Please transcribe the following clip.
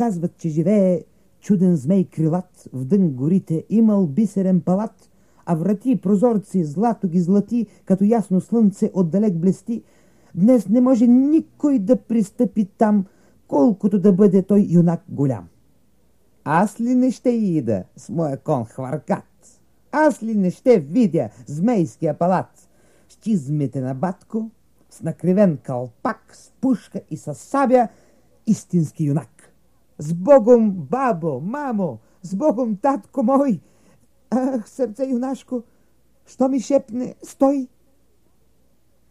Казват, че живее чуден змей крилат, в дън горите имал бисерен палат, а врати и прозорци злато ги злати, като ясно слънце отдалек блести. Днес не може никой да пристъпи там, колкото да бъде той юнак голям. Аз ли не ще ида с моя кон хвъркат? Аз ли не ще видя змейския палат? Щизмите на батко, с накривен калпак, с пушка и с сабя, истински юнак. С Богом, бабо, мамо, с Богом, татко мой! Ах, сърце юнашко, що ми шепне, стой!